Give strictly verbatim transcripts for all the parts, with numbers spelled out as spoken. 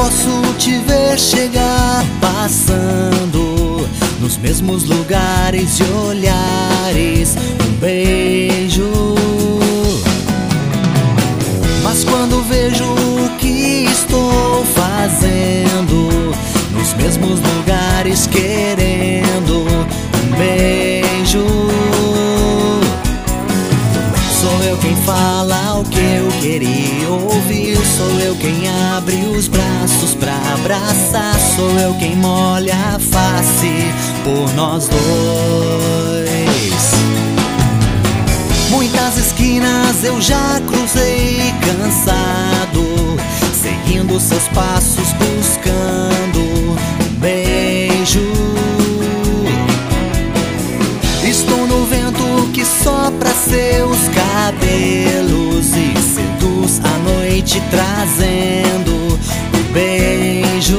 posso te ver chegar passando nos mesmos lugares e olhares, um beijo. Mas quando vejo o que estou fazendo nos mesmos lugares, querendo um beijo, sou eu quem fala o que eu queria ouvir, sou eu quem abre os braços pra abraçar, sou eu quem molha a face por nós dois. Muitas esquinas eu já cruzei cansado, seguindo seus passos, buscando um beijo. Estou no vento que sopra seus cabelos e seduz a noite, trazendo um beijo.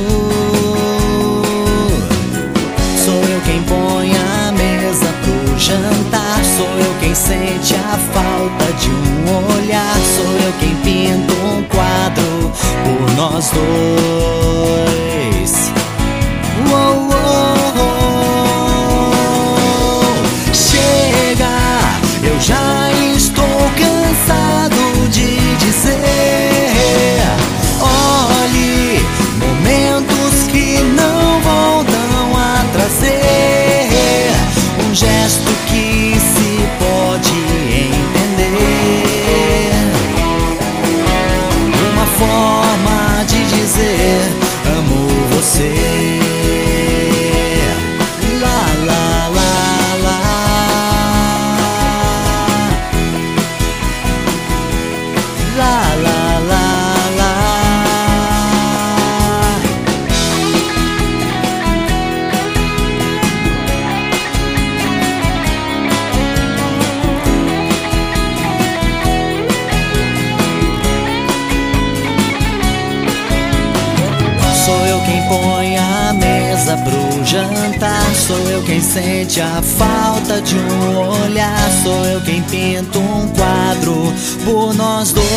Sou eu quem põe a mesa pro jantar, sou eu quem sente a falta de um olhar, sou eu quem pinta um quadro por nós dois. Uou, uou, uou. Chega, eu já estou cansado de dizer: olhe, momentos que não voltam a trazer um gesto que se pode entender, uma forma de dizer amo você. Lá, lá, lá, lá. Lá, lá, lá, lá. Sou eu quem põe a mesa pro jantar, sou eu quem sente a falta de um olhar, sou eu quem pinta um quadro por nós dois.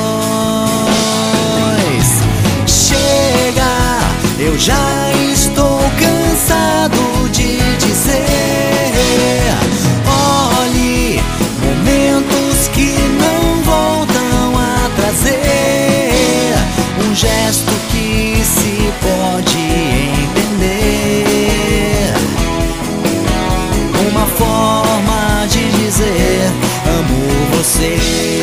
Chega, eu já estou cansado de dizer: olhe, momentos que não voltam a trazer um gesto que se pode entender, uma forma de dizer amo você.